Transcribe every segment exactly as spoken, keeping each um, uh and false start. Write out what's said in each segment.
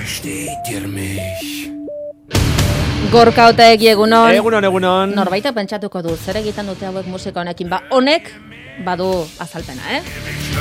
Versteht ihr mich? Gorka Otaegi egunon. Egunon, egunon. Norbaitek pentsatuko du, zer egiten dute hauek musika honekin, ba honek badu azalpena, eh?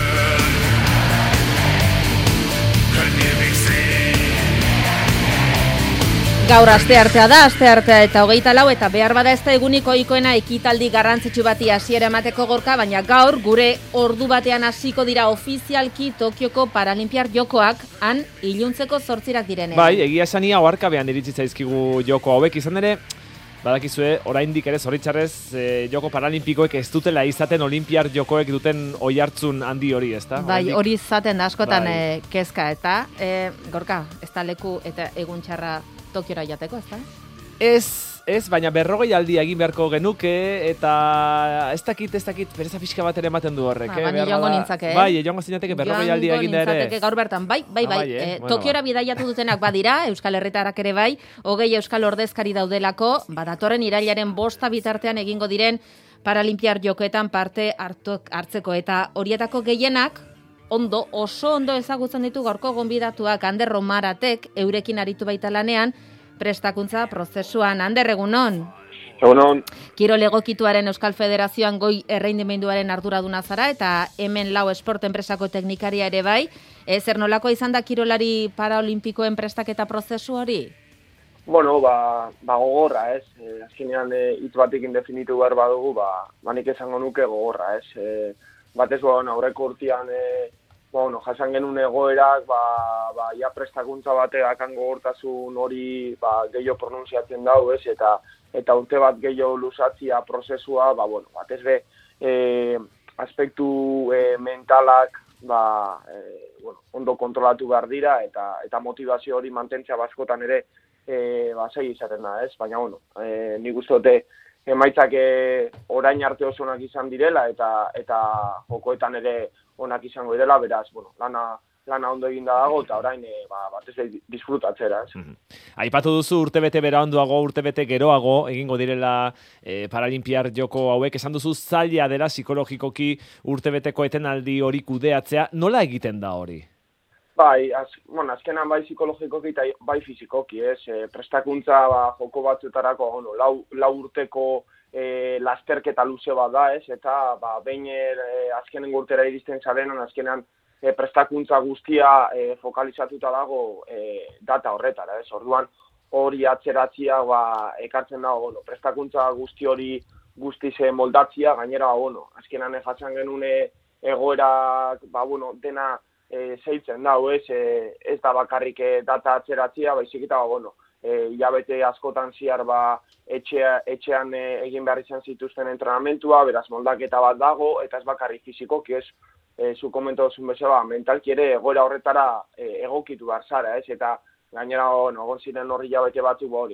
Gaur asteartea da, asteartea eta hogeita lau, eta behar bada ez da eguniko ohikoena ekitaldi garrantzitsu bati hasiera emateko Gorka, baina gaur gure ordu batean hasiko dira ofizialki Tokioko Paralinpiar Jokoak, han iluntzeko zortzirak direnean. Bai, egia esania oharkabean iritsi zaizkigu joko hauek, izan ere, badakizue, oraindik ere zoritxarrez e, Joko Paralimpikoek ez dutela izaten Olinpiar Jokoek duten oihartzun handi hori, ezta? Bai, hori izaten da askotan bai. e, kezka, eta e, Gorka, ez da leku eta egun txarra Tokiora jateko, ezta? Ez, ez, baina berrogei aldi egin beharko genuke, eta ez dakit, ez dakit, pereza pixka bat ere ematen du horrek. Ba, eh? baina joango nintzake, eh? Bai, joango zinateke berrogei aldi egin da ere. Joango nintzateke gaur bertan, bai, bai, Ah, bai. bai, eh? E, Bueno, Tokiora ba. bidaiatu dutenak badira, Euskal Herritarrak ere bai, hogei Euskal Ordezkari daudelako, badatorren irailaren bosta bitartean egingo diren Paralinpiar Jokoetan parte hartuk, hartzeko, eta horietako gehienak, ondo, oso ondo ezagutzen ditu gaurko gonbidatuak Ander Romaratek, eurekin aritu baita lanean, prestakuntza prozesuan. Ander, egunon? Egunon. Kirol egokituaren Euskal Federazioan goi erreindimenduaren arduraduna zara, eta hemen lau esport enpresako teknikaria ere bai. E, zer nolako izan da kirolari paraolimpikoen prestaketa prozesu hori? Bueno, ba, ba gogorra, ez? E, azkenean e, hitz batekin definitu behar badugu, ba, banik esango nuke gogorra, ez? E, batez, ba, aurreko urtean, e, bueno, jasan genuen egoerak, ba, ba, ja prestakuntza bateak gogortasun hori ba, gehiago pronunziatzen dau, ez? Eta, eta urte bat gehiago luzatzia prozesua, ba, bueno, batez be, e, aspektu e, mentalak, ba, e, bueno, ondo kontrolatu behar dira, eta, eta motivazio hori mantentzea baskotan ere, e, ba, sei izaten da, ez? Baina, bueno, e, nik uste dute, emaitzak e, orain arte oso onak izan direla, eta, eta jokoetan ere onak izango direla, beraz, bueno, lana, lana ondo eginda dago, eta orain, e, ba, batez disfrutatzera, ez? Mhm. Aipatu duzu urtebete beranduago, urtebete geroago, egingo direla e, Paralinpiar Joko hauek, esan duzu zaila dela psikologikoki urtebeteko etenaldi hori kudeatzea, nola egiten da hori? Bai, az, bueno, azkenan bai psikologikoki eta bai fizikoki, ez? E, prestakuntza ba, joko batzuetarako, bueno, lau, lau urteko e, lasterketa luze bat da, ez? Eta ba, behin e, azkenen urtera iristen zarenan, azkenan e, prestakuntza guztia e, fokalizatuta dago e, data horretara, ez? Orduan hori atzeratzia ba, ekartzen dago, bueno, prestakuntza guzti hori guztiz moldatzia, gainera, bueno, azkenan jasan genuen egoerak, ba, bueno, dena E, zeitzen dago, ez, e, ez da bakarrik e, data atzeratzia, baizik eta, ba, bueno, e, hilabete askotan ziar ba, etxea, etxean e, egin behar izan zituzten entrenamentua, beraz moldaketa bat dago, eta ez bakarrik fizikoki, ez, e, zu komentu duzun bezala, mentalki ere egoera horretara e, egokitu behar zara, ez, eta gainera, bueno, egon ziren horri hilabete batzuk, ba, hori,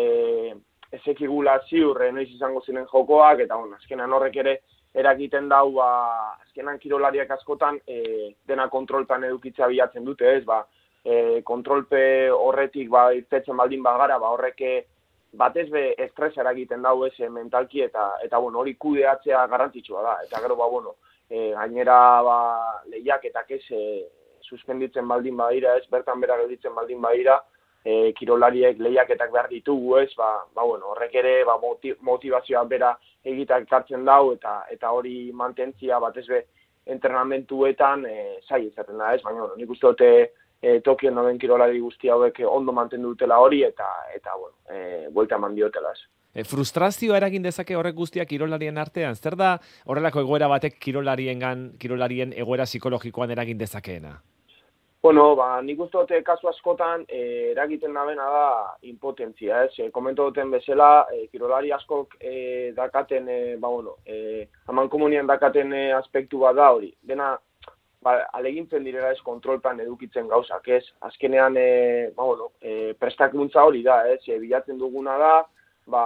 e, ezekigula ziur, e, noiz izango ziren jokoak, eta, bueno, azkenan horrek ere, eragiten dau, ba, azkenan kirolariak askotan e, dena kontrolpan edukitzea bilatzen dute, ez, ba, e, kontrolpe horretik ba, irtetzen baldin bagara, ba, horrek batez be estresa eragiten dau, ez, mentalki, eta, eta bueno, hori kudeatzea garrantzitsua da, eta gero, ba, bueno, e, gainera, ba, lehiaketak ez, e, suspenditzen baldin badira, ez, bertan bera gelditzen baldin badira, e, kirolariek lehiaketak behar ditugu, ez, ba, ba, bueno, horrek ere, ba, motivazioa bera egitak ekartzen dau, eta eta hori mantentzia batez be entrenamentuetan e, zai izaten da, ez? Baina, bueno, nik uste dute e, Tokion dauden kirolari guzti hauek ondo mantendu dutela hori, eta, eta bueno, e, buelta eman diotela, ez? E, frustrazioa eragin dezake horrek guztiak kirolarien artean? Zer da horrelako egoera batek kirolariengan, kirolarien egoera psikologikoan eragin dezakeena? Bueno, ba, nik uste dute kasu askotan e, eragiten dabena da impotentzia, ez? E, komento duten bezala, e, kirolari askok e, dakaten, e, ba, bueno, e, haman komunian dakaten e, aspektu bat da hori. Dena, ba, alegintzen direla ez kontrolpan edukitzen gauzak, ez? Azkenean, e, ba, bueno, e, prestakuntza hori da, ez? E, bilatzen duguna da, ba,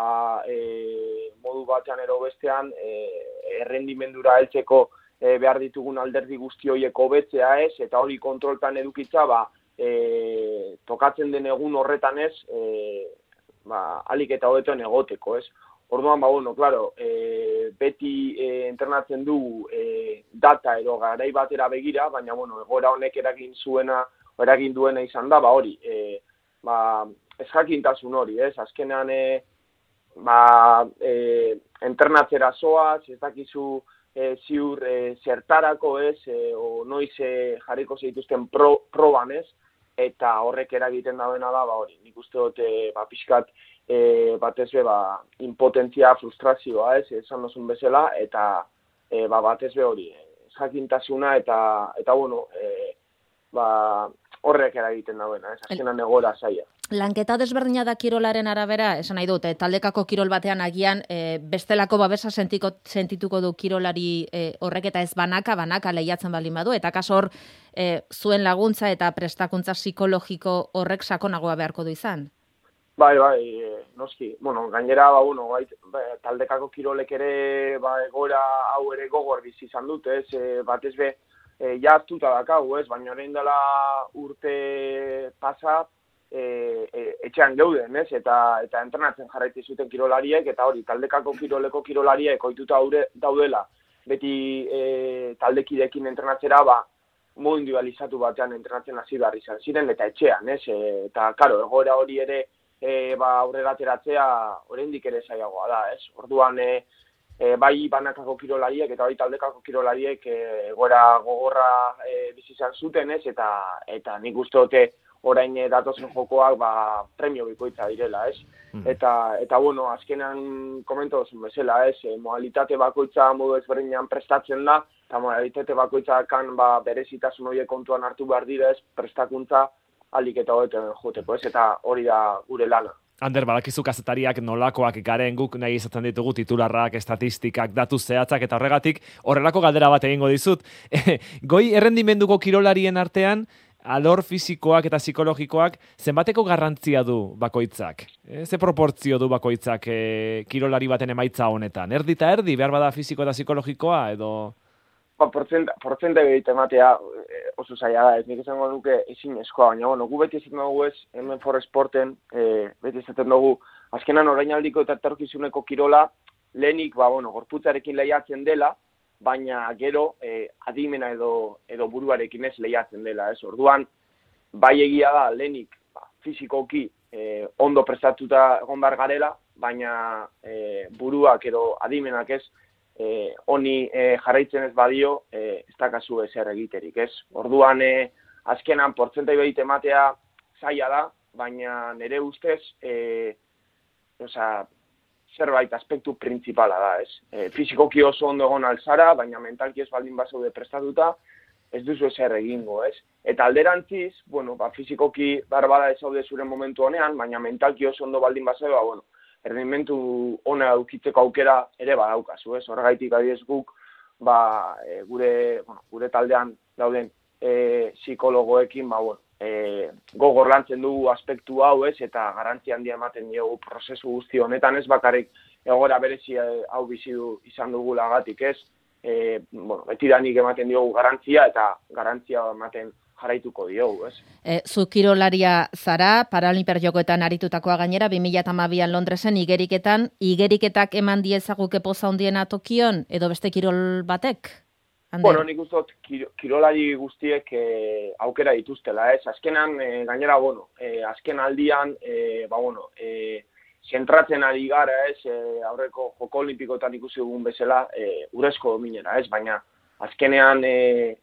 e, modu batean ero bestean, e, errendimendura heltzeko E, behar ditugun alderdi guzti horiek hobetzea, ez, eta hori kontrolpan edukitza, ba, e, tokatzen den egun horretan, ez, e, ba, alik eta hobetoen egoteko, ez. Orduan, ba, bueno, claro, e, beti e, entrenatzen du e, data edo garai batera begira, baina, bueno, egoera honek eragin zuena, eragin duena izan da, ba hori, e, ba, ez jakintasun hori, ez, azkenean, e, ba, e, entrenatzera zoaz, ez dakizu e, ziur e, zertarako, ez, e, o noiz e, jarriko zituzten pro, proban, ez, eta horrek eragiten dagoena da, ba hori, nik uste dut, e, ba, pixkat, e, batez be, ba, impotentzia, frustrazioa, ez, esan dozun bezala, eta, e, ba, batez be hori, jakintasuna, eta, eta bueno, e, ba, horrek eragiten dagoena, ez, azkenan egoera zaila. Lanketa desberdina da kirolaren arabera, esan nahi dut, taldekako kirol batean agian e, bestelako babesa sentiko, sentituko du kirolari e, horrek eta ez banaka, banaka lehiatzen baldin badu, eta kaso hor e, zuen laguntza eta prestakuntza psikologiko horrek sakonagoa beharko du izan? Bai, bai, e, noski, bueno, gainera, ba, bueno, bai, ba, taldekako kirolek ere, ba, egoera hau ere gogor bizi izan dut, ez, e, batez be, e, ja hartuta dakagu, ez, baina orain dela urte pasa, E, e, etxean geuden, ez? Eta, eta entrenatzen jarraiti zuten kirolariek, eta hori, taldekako kiroleko kirolariek ohituta daudela, beti e, taldekidekin entrenatzera, ba, modu individualizatu batean entrenatzen hasi behar izan ziren, eta etxean, ez? E, eta, karo, egoera hori ere, e, ba, aurrera ateratzea, oraindik ere zailagoa da, ez? Orduan, e, e, bai banakako kirolariek, eta bai taldekako kirolariek e, egoera gogorra e, bizi izan zuten, ez? Eta, eta nik uste dute, orain datozen jokoak ba, premio bikoitza direla, ez? Mm. Eta, eta bueno, azkenan komento duzun bezala, ez? E, modalitate bakoitza modu ezberdinean prestatzen da, eta modalitate bakoitza kan ba, berezitasun horiek kontuan hartu behar dira, ez? Prestakuntza alik eta hobeten joteko, ez? Eta hori da gure lana. Ander, badakizu kazetariak nolakoak garen guk nahi izaten ditugu titularrak, estatistikak, datu zehatzak, eta horregatik horrelako galdera bat egingo dizut. Goi errendimenduko kirolarien artean, alor fisikoak eta psikologikoak zenbateko garrantzia du bakoitzak? E, ze proportzio du bakoitzak e, kirolari baten emaitza honetan? Erdi eta erdi, behar bada fisiko eta psikologikoa, edo... Ba, portzenta egite ematea oso zaila da, ez nik izango nuke ezin eskoa, baina, bueno, gu beti ezaten dugu ez, hemen for sporten, e, beti ezaten dugu, azkenan orainaldiko eta etorkizuneko kirola, lehenik, ba, bueno, gorputzarekin lehiatzen dela, baina gero eh, adimena edo, edo buruarekin ez lehiatzen dela, ez? Orduan, bai egia da, lehenik, ba, fizikoki eh, ondo prestatuta egon behar garela, baina eh, buruak edo adimenak ez, eh, honi eh, jarraitzen ez badio, eh, ez dakazu ezer egiterik, ez? Orduan, eh, azkenan, portzentai behit ematea zaila da, baina nire ustez, eh, oza, zerbait aspektu printzipala da, ez. E, fizikoki oso ondo egon alzara, baina mentalki ez baldin bazaude prestatuta, ez duzu ezer egingo, ez. Eta alderantziz, bueno, ba, fizikoki barbada ez zaude zure momentu honean, baina mentalki oso ondo baldin bazaude, ba, bueno, errendimentu ona aukitzeko aukera ere badaukazu, ez. Horregaitik adiez guk, ba, e, gure, bueno, gure taldean dauden e, psikologoekin, ba, bueno, E, gogor lantzen dugu aspektu hau, ez, eta garrantzia handia ematen diogu prozesu guzti honetan, ez bakarrik egoera berezi hau bizi du izan dugu lagatik, ez, e, bueno, betidanik ematen diogu garrantzia eta garrantzia ematen jarraituko diogu, ez. E, zu kirolaria zara, Paralimpiar Jokoetan aritutakoa gainera, bi mila hamabian Londresen igeriketan, igeriketak eman diezaguke poza handiena Tokion, edo beste kirol batek? Ander. Bueno, nik uste dut kirolari guztiek e, aukera dituztela, ez? Azkenan, e, gainera, bueno, e, azken aldian, e, ba, bueno, e, zentratzen ari gara, ez? E, aurreko joko olimpikoetan ikusi dugun bezala, e, urezko dominera, ez? Baina, azkenean, e,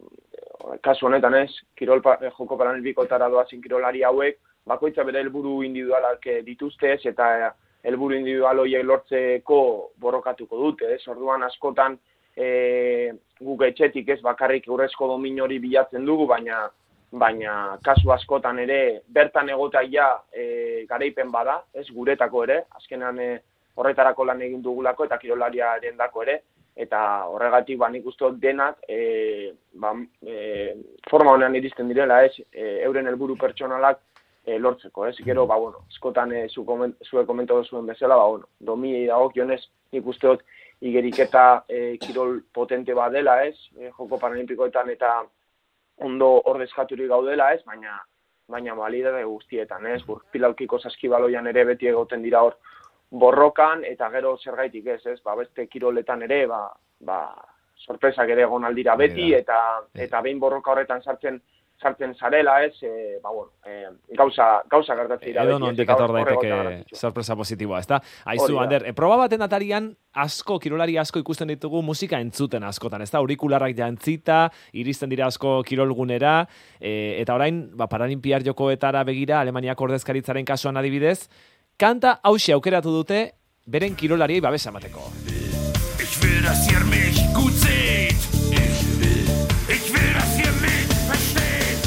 kasu honetan, ez? Kirol, joko paralimpikoetara doazen kirolari hauek, bakoitza bere helburu individualak dituzte, ez? Eta helburu individual horiek lortzeko borrokatuko dute, ez? Orduan askotan, E, guk etxetik ez bakarrik urrezko domin hori bilatzen dugu, baina baina kasu askotan ere bertan egotaia e, garaipen bada, ez guretako ere, azkenan e, horretarako lan egin dugulako eta kirolariaren dako ere, eta horregatik ba nik uste dut denak e, ba, e, forma honean iristen direla, ez, e, euren helburu pertsonalak e, lortzeko, ez, gero, ba, bueno, askotan e, zu komentatu zuen bezala, ba, bueno, domi dagokionez nik uste dut igeriketa e, kirol potente bat dela, ez, e, joko paralimpikoetan eta ondo ordezkaturik gaudela, ez, baina baina balidade guztietan, ez, gurpilaukiko saskibaloian ere beti egoten dira hor borrokan, eta gero zergaitik ez, ez, ba, beste kiroletan ere, ba, ba, sorpresak ere egon aldira beti, eta eta behin borroka horretan sartzen sartzen zarela, ez, e, ba, bueno, e, gauza, gauza gertatzen dira. Edo nondik etor daiteke sorpresa positiboa, ezta? Aizu, Ander, e, proba baten atarian asko, kirolari asko ikusten ditugu musika entzuten askotan, ezta? Aurikularrak jantzita, iristen dira asko kirolgunera, e, eta orain, ba, Paralimpiar Jokoetara begira, Alemaniak ordezkaritzaren kasuan adibidez, kanta hauxe aukeratu dute, beren kirolariei babesa emateko. Ich will, dass ihr mich gut seht. Ich will, ich will, dass ihr mich versteht.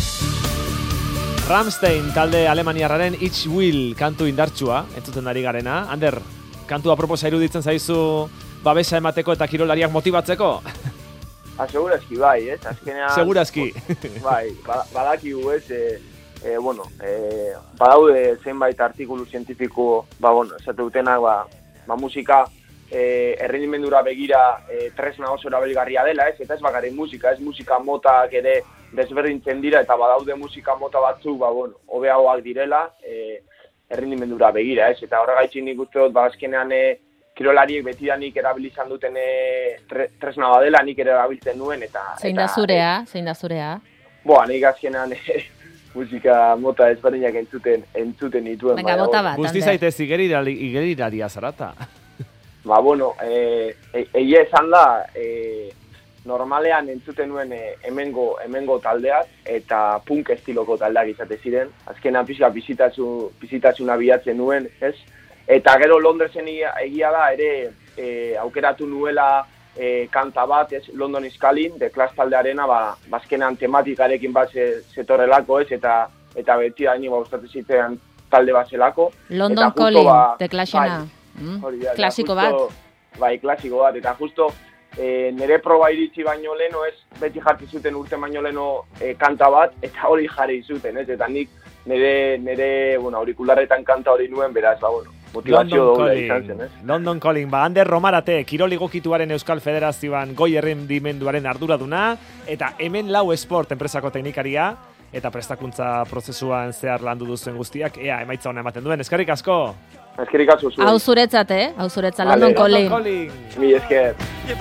Rammstein talde alemaniarraren Ich Will kantu indartsua, entzuten ari garena. Ander, kantu aproposa iruditzen zaizu babesa emateko eta kirolariak motibatzeko? Ha, segurazki bai, ez? Azkenean... Segurazki. Bai, badakigu ez, e, e, bueno, e, badaude zenbait artikulu zientifiko, ba, bueno, esate dutenak, ba, ba musika, e, errendimendura begira e, tresna oso erabilgarria dela, ez? Eta ez bakarrik musika, ez musika motak ere desberdintzen dira, eta badaude musika mota batzuk, ba, bueno, hobeagoak direla, e, errendimendura begira, ez? Eta horregaitzik nik uste dut, ba, azkenean e, kirolariek betidanik erabilizan duten e, tre, tresna badela, nik ere erabiltzen nuen, eta... Zein da zurea, zein da zurea? Boa, nik azkenean e, musika mota ezberdinak entzuten, entzuten dituen. Venga, bota bat, Guzti zaitez igeriraria zarata. Ba, bueno, e, e, egia esan da, e, normalean entzuten nuen e, hemengo, hemengo taldeak, eta punk estiloko taldeak izate ziren. Azkenan pixka bizitasuna bilatzen nuen, ez? Eta gero Londresen egia, egia da, ere e, aukeratu nuela e, kanta bat, ez? London is Calling, de Clash taldearena, ba, bazkenan tematikarekin bat zetorrelako, ez? Eta, eta beti da nire gustatzen zitean talde bat zelako. London Calling, ba, de Clashena. Bai, mm? da, klasiko justo, bat. Bai, klasiko bat, eta justo e, nire proba iritsi baino leno, ez? Beti jarri zuten urte baino leno e, kanta bat, eta hori jarri zuten, ez? Eta nik nire, nire bueno, aurikularretan kanta hori nuen, beraz, ba, bueno, motivazio doble izan zen, ez? London Calling, ba, Ander Romarate, Kiroligokituaren Euskal Federazioan goi errendimenduaren arduraduna, eta hemen lau esport enpresako teknikaria, eta prestakuntza prozesuan zehar landu duzen guztiak, ea, emaitza hona ematen duen, eskerrik asko! Eskerrik asko zuen. Hau zuretzat, eh? Hau zuretzat, London Calling. London Calling. Mi esker.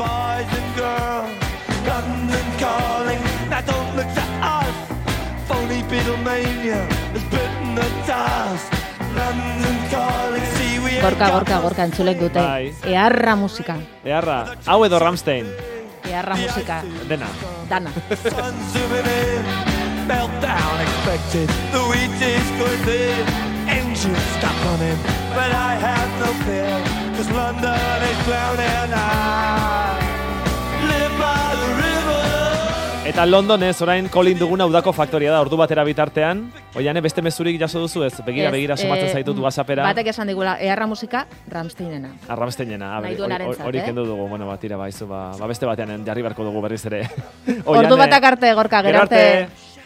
London calling, now don't look to us. Phony Beatlemania has bitten the dust. London calling, see we Gorka, gorka, gorka, entzulek dute. Bai. Eharra musika. Eharra, hau edo Rammstein. Eharra musika. Dena. Dana. sun zooming in, meltdown expected. The wheat is going thin, engine stop running, but I have no fear, cause London is drowning. I live by the river. Eta Londonez, orain Colin duguna udako faktoria da, ordu batera bitartean. Oiane, beste mezurik jaso duzu ez? Begira, Ez, begira, somatzen eh, zaitut WhatsAppera. Batek esan digula, eharra musika, Rammsteinena. Ah, Rammsteinena. Nahi duenarentzat, Hori eh? kendu dugu, bueno, bat, tira, baizu, ba, ba beste batean jarri beharko dugu berriz ere. Ordu batak arte, gorka, gero arte.